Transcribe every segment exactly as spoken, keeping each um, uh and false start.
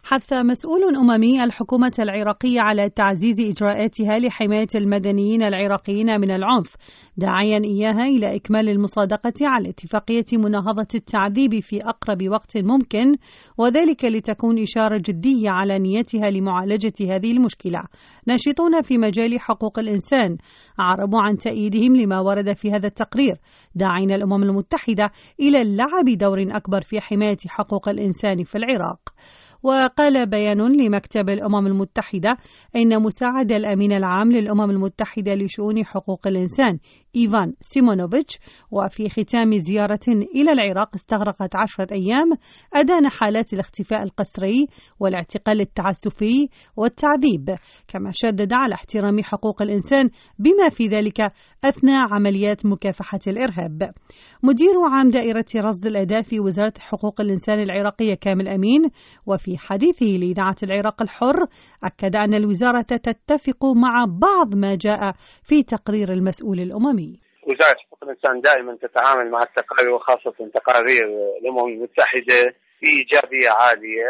حث مسؤول أممي الحكومة العراقية على تعزيز إجراءاتها لحماية المدنيين العراقيين من العنف، داعيا إياها إلى إكمال المصادقة على اتفاقية مناهضة التعذيب في أقرب وقت ممكن، وذلك لتكون إشارة جدية على نيتها لمعالجة هذه المشكلة. ناشطون في مجال حقوق الإنسان أعربوا عن تأييدهم لما ورد في هذا التقرير، داعين الأمم المتحدة إلى اللعب دور أكبر في حماية حقوق الإنسان في العراق. وقال بيان لمكتب الأمم المتحدة إن مساعد الأمين العام للأمم المتحدة لشؤون حقوق الإنسان إيفان سيمونوفيتش وفي ختام زيارة إلى العراق استغرقت عشرة أيام أدان حالات الاختفاء القسري والاعتقال التعسفي والتعذيب، كما شدد على احترام حقوق الإنسان بما في ذلك أثناء عمليات مكافحة الإرهاب. مدير عام دائرة رصد الأداء في وزارة حقوق الإنسان العراقية كامل أمين وفي حديثه لإذاعة العراق الحر أكد أن الوزارة تتفق مع بعض ما جاء في تقرير المسؤول الأممي. وزارة حقوق الإنسان دائما تتعامل مع التقارير وخاصة تقارير الأمم المتحدة بإيجابية عالية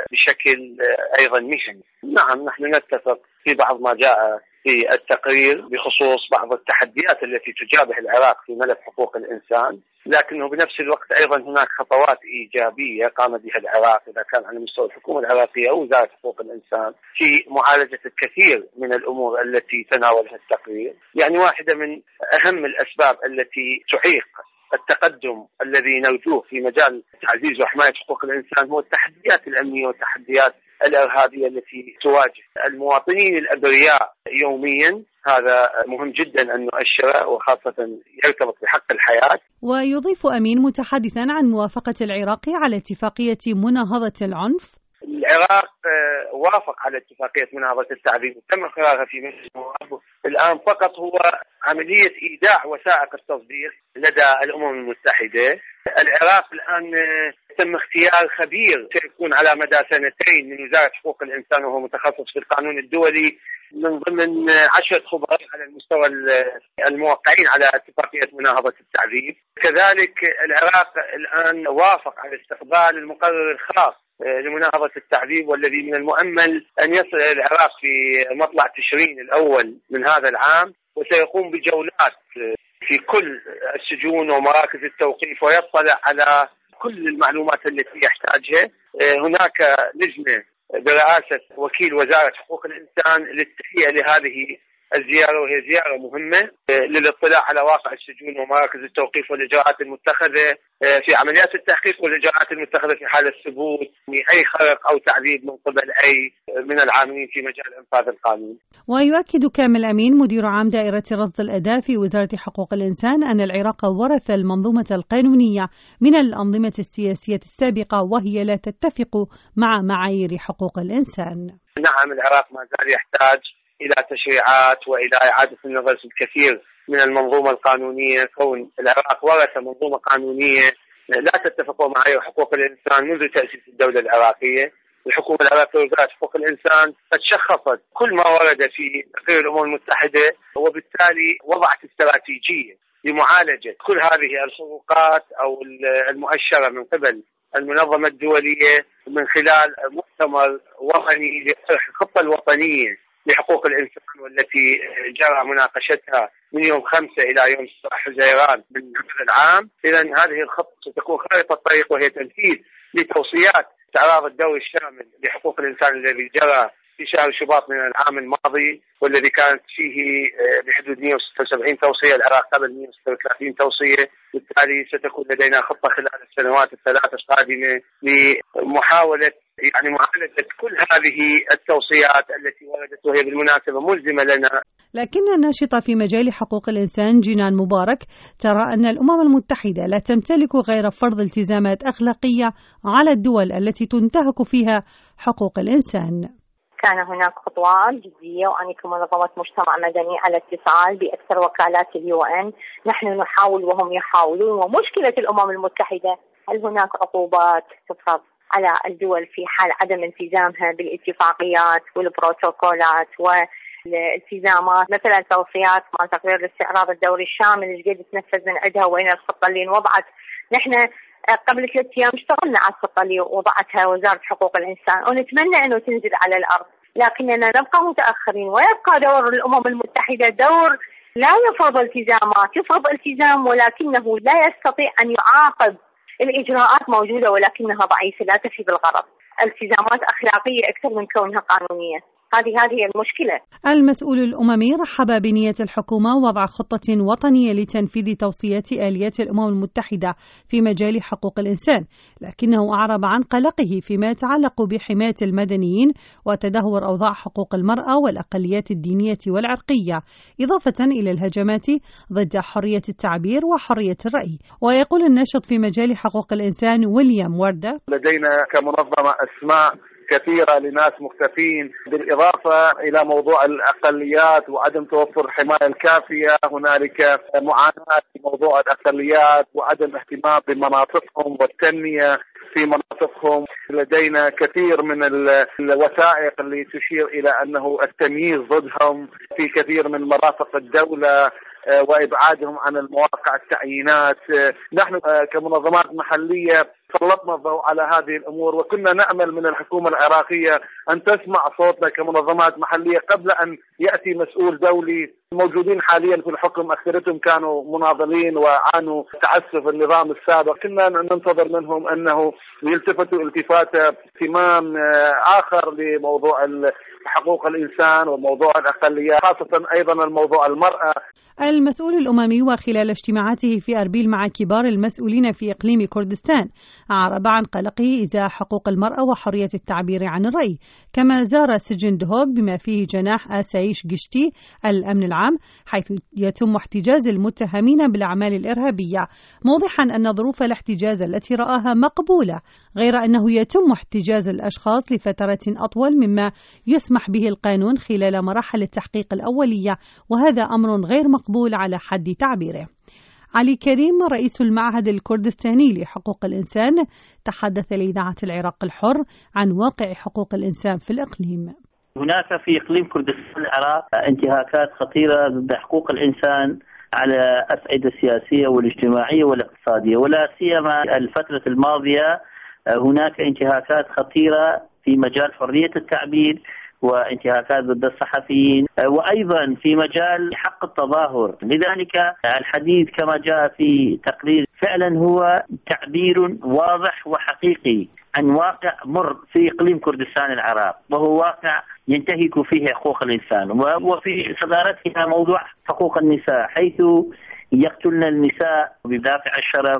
وبشكل أيضا مهني. نعم، نحن نتفق في بعض ما جاء في التقرير بخصوص بعض التحديات التي تجابه العراق في ملف حقوق الإنسان، لكنه بنفس الوقت أيضا هناك خطوات إيجابية قام بها العراق إذا كان على مستوى الحكومة العراقية أو وزارة حقوق الإنسان في معالجة الكثير من الأمور التي تناولها التقرير. يعني واحدة من أهم الأسباب التي تعيق التقدم الذي نرجوه في مجال تعزيز وحماية حقوق الإنسان هو التحديات الأمنية والتحديات الإرهابية التي تواجه المواطنين الأبرياء يوميا. هذا مهم جدا أن نؤشره وخاصة يرتبط بحق الحياة. ويضيف أمين متحدثا عن موافقة العراق على اتفاقية مناهضة العنف. العراق وافق على اتفاقية مناهضة التعذيب وتم إقرارها في مجلس النواب. الآن فقط هو عملية إيداع وثائق التصديق لدى الأمم المتحدة. العراق الآن تم اختيار خبير سيكون على مدى سنتين من وزارة حقوق الإنسان وهو متخصص في القانون الدولي من ضمن عشرة خبراء على المستوى الموقعين على اتفاقية مناهضة التعذيب. كذلك العراق الآن وافق على استقبال المقرر الخاص لمناهضة التعذيب والذي من المؤمل أن يصل إلى العراق في مطلع تشرين الأول من هذا العام، وسيقوم بجولات في كل السجون ومراكز التوقيف ويطلع على كل المعلومات التي يحتاجها. هناك لجنة برئاسة وكيل وزارة حقوق الإنسان للتهيئة لهذه الزيارة، وهي زيارة مهمة للاطلاع على واقع السجون ومراكز التوقيف والإجراءات المتخذة في عمليات التحقيق والإجراءات المتخذة في حال الثبوت أي خرق أو تعذيب من قبل أي من العاملين في مجال إنفاذ القانون. ويؤكد كامل أمين مدير عام دائرة رصد الأداء في وزارة حقوق الإنسان أن العراق ورث المنظومة القانونية من الأنظمة السياسية السابقة وهي لا تتفق مع معايير حقوق الإنسان. نعم، العراق ما زال يحتاج إلى تشريعات وإلى إعادة النظر في الكثير من المنظومة القانونية. كون العراق ورث منظومة قانونية لا تتفق مع معايير حقوق الإنسان منذ تأسيس الدولة العراقية. الحكومة العراقية ووزارة حقوق الإنسان قد شخصت كل ما ورد في تقرير الأمم المتحدة، وبالتالي وضعت استراتيجية لمعالجة كل هذه الخروقات أو المؤشرة من قبل المنظمة الدولية من خلال مؤتمر وطني لطرح الخطة الوطنية لحقوق الإنسان والتي جرى مناقشتها من يوم خمسة إلى يوم سبعة حزيران من هذا العام. إذن هذه الخطة ستكون خارطة الطريق وهي تنفيذ لتوصيات استعراض الدوري الشامل لحقوق الإنسان الذي جرى في شهر شباط من العام الماضي، والذي كانت فيه بحدود مئة وستة وسبعين توصية، العراق قبل مئة وستة وثلاثين توصية. بالتالي ستكون لدينا خطة خلال السنوات الثلاث القادمة لمحاولة يعني معالجة كل هذه التوصيات التي وردت وهي بالمناسبة ملزمة لنا. لكن الناشطة في مجال حقوق الإنسان جنان مبارك ترى أن الأمم المتحدة لا تمتلك غير فرض التزامات أخلاقية على الدول التي تنتهك فيها حقوق الإنسان. كان هناك خطوات جدية وأنا كمنظمة مجتمع مدني على اتصال بأكثر وكالات اليو إن. نحن نحاول وهم يحاولون، ومشكلة الأمم المتحدة هل هناك عقوبات تفرض على الدول في حال عدم التزامها بالاتفاقيات والبروتوكولات والالتزامات، مثلا توصيات مع تقرير الاستعراض الدوري الشامل ايش قد تنفذ من عندها وين الخطة اللي انوضعت. نحن قبل ثلاثة أيام اشتغلنا على الخطة اللي وضعتها وزارة حقوق الإنسان، ونتمنى أنه تنزل على الأرض، لكننا نبقى متأخرين، ويبقى دور الأمم المتحدة دور لا يفرض التزامات، يفرض التزام ولكنه لا يستطيع أن يعاقب. الإجراءات موجودة ولكنها ضعيفة لا تفي بالغرض، التزامات أخلاقية أكثر من كونها قانونية. هذه هذه المشكلة. المسؤول الأممي رحب بنية الحكومة وضع خطة وطنية لتنفيذ توصيات آليات الأمم المتحدة في مجال حقوق الإنسان، لكنه أعرب عن قلقه فيما يتعلق بحماية المدنيين وتدهور أوضاع حقوق المرأة والأقليات الدينية والعرقية، إضافة إلى الهجمات ضد حرية التعبير وحرية الرأي. ويقول الناشط في مجال حقوق الإنسان ويليام وردة: لدينا كمنظمة أسماء كثيرة لناس مختفين، بالإضافة إلى موضوع الأقليات وعدم توفر الحماية الكافية. هنالك معاناة في موضوع الأقليات وعدم اهتمام بمناطقهم والتنمية في مناطقهم. لدينا كثير من الوثائق اللي تشير إلى أنه التمييز ضدهم في كثير من مرافق الدولة وإبعادهم عن المواقع التعيينات. نحن كمنظمات محلية سلطنا الضوء على هذه الأمور، وكنا نأمل من الحكومة العراقية أن تسمع صوتنا كمنظمات محلية قبل أن يأتي مسؤول دولي. الموجودين حاليا في الحكم أكثرتهم كانوا مناضلين وعانوا تعسف النظام السابق، كنا ننتظر منهم أنه يلتفتوا التفاتة اهتمام آخر لموضوع حقوق الإنسان وموضوع الأقليات، خاصة أيضا الموضوع المرأة. المسؤول الأممي وخلال اجتماعاته في أربيل مع كبار المسؤولين في إقليم كردستان أعرب عن قلقه إزاء حقوق المرأة وحرية التعبير عن الرأي، كما زار سجن دهوك بما فيه جناح آسايش قشتي الأمن العام، حيث يتم احتجاز المتهمين بالأعمال الإرهابية، موضحا أن ظروف الاحتجاز التي رآها مقبولة، غير أنه يتم احتجاز الأشخاص لفترة أطول مما يسمح به القانون خلال مراحل التحقيق الأولية، وهذا أمر غير مقبول على حد تعبيره. علي كريم رئيس المعهد الكردستاني لحقوق الإنسان تحدث لإذاعة العراق الحر عن واقع حقوق الإنسان في الإقليم. هناك في إقليم كردستان العراق انتهاكات خطيرة ضد حقوق الإنسان على الأصعدة السياسية والاجتماعية والاقتصادية، ولا سيما الفترة الماضية هناك انتهاكات خطيرة في مجال حرية التعبير وانتهاكات ضد الصحفيين، وأيضا في مجال حق التظاهر. لذلك الحديث كما جاء في تقرير فعلا هو تعبير واضح وحقيقي عن واقع مر في إقليم كردستان العراق، وهو واقع ينتهك فيه حقوق الإنسان، وفي صدارتها موضوع حقوق النساء، حيث يقتلن النساء بدافع الشرف.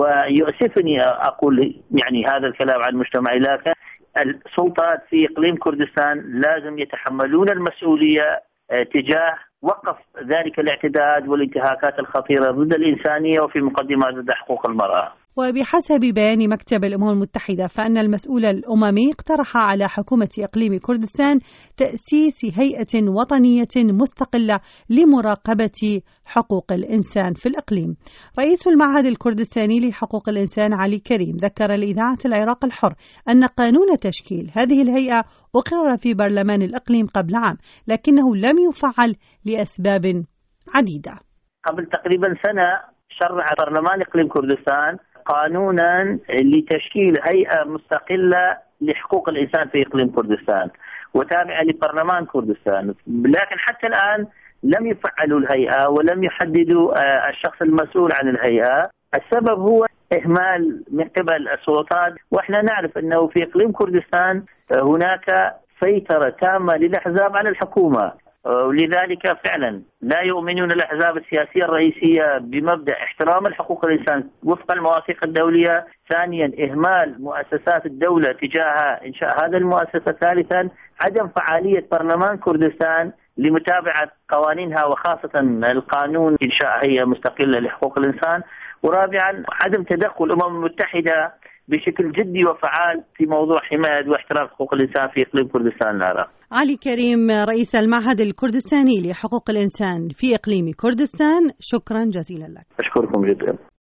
ويؤسفني أقول يعني هذا الكلام عن مجتمعي، لكن السلطات في إقليم كردستان لازم يتحملون المسؤولية تجاه وقف ذلك الاعتداءات والانتهاكات الخطيرة ضد الإنسانية وفي مقدمة ضد حقوق المرأة. وبحسب بيان مكتب الأمم المتحدة فإن المسؤول الأممي اقترح على حكومة إقليم كردستان تأسيس هيئة وطنية مستقلة لمراقبة حقوق الإنسان في الإقليم. رئيس المعهد الكردستاني لحقوق الإنسان علي كريم ذكر لإذاعة العراق الحر أن قانون تشكيل هذه الهيئة أقر في برلمان الإقليم قبل عام، لكنه لم يفعل لأسباب عديدة. قبل تقريبا سنة شرع برلمان إقليم كردستان قانونا لتشكيل هيئة مستقلة لحقوق الإنسان في إقليم كردستان وتابعة لبرلمان كردستان، لكن حتى الآن لم يفعلوا الهيئة ولم يحددوا الشخص المسؤول عن الهيئة. السبب هو إهمال من قبل السلطات، وإحنا نعرف أنه في إقليم كردستان هناك سيطرة تامة للأحزاب على الحكومة، ولذلك فعلا لا يؤمنون الأحزاب السياسية الرئيسية بمبدأ احترام الحقوق الإنسان وفق المواثيق الدولية. ثانيا إهمال مؤسسات الدولة تجاه إنشاء هذا المؤسسة. ثالثا عدم فعالية برلمان كردستان لمتابعة قوانينها وخاصة القانون إنشاء هيئة مستقلة لحقوق الإنسان. ورابعا عدم تدخل الأمم المتحدة بشكل جدي وفعال في موضوع حماية واحترام حقوق الإنسان في إقليم كردستان العراق. علي كريم رئيس المعهد الكردستاني لحقوق الإنسان في إقليم كردستان، شكرا جزيلا لك. أشكركم جدا.